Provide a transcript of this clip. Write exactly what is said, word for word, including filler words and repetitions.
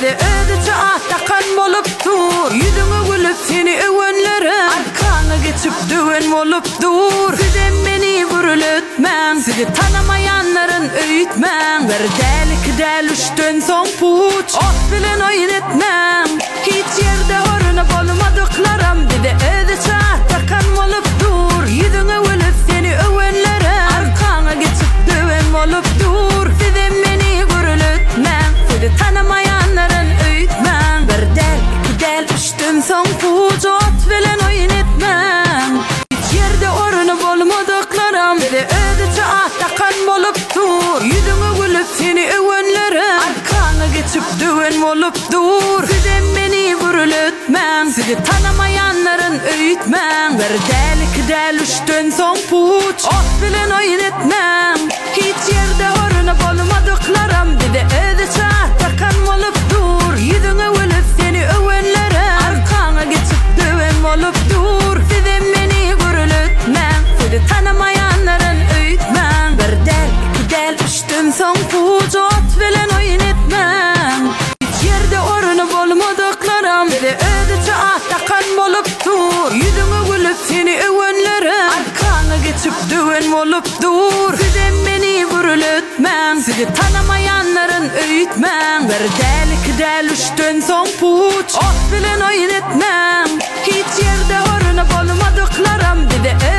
Bir de ödücü atakan bolup dur. Yüzüne gülüp seni övenlere arkana geçip düğün bolup dur. Size beni vurulutmen, sizi tanımayanların öğütmen. Bir delik del üçten son puç, ot bilen oyun etmem. Hiç yerde oruna bolmadıklarım. Bir de ödücü atakan bolup dur. Yüzüne gülüp seni övenlere arkana geçip düğün bolup dur. Size beni vurulutmen, sizi tanımayanların öğütmen. Bir del iki del üçten son puç, ot bilen oyun etmem. Hiç yerde oruna bolmadıklarım. Bir de ödücü atakan bolup dur. Yüzüne gülüp seni övenlere arkana geçip düğün bolup dur. Size beni vurulutmen, sizi tanımayanların öğütmen. Bir del iki del üçten son puç, ot bilen oyun etmem. Hiç yerde oruna bolmadıklarım. Bir de ödücü atakan bolup dur. Yüzüne gülüp seni övenlere arkana geçip düğün bolup dur. Size beni vurulutmen, sizi tanımayanların öğütmen. Bir del iki del üçten son puç, ot bilen oyun etmem. Hiç yerde oruna bolmadıklarım. Bir de ödücü atakan bolup dur. Yüzüne gülüp seni övenlere arkana geçip düğün bolup dur. Size beni vurulutmen, sizi tanımayanların öğütmen. Bir del iki del üçten son puç, ot bilen oyun etmem. Hiç yerde oruna bolmadıklarım. Bir de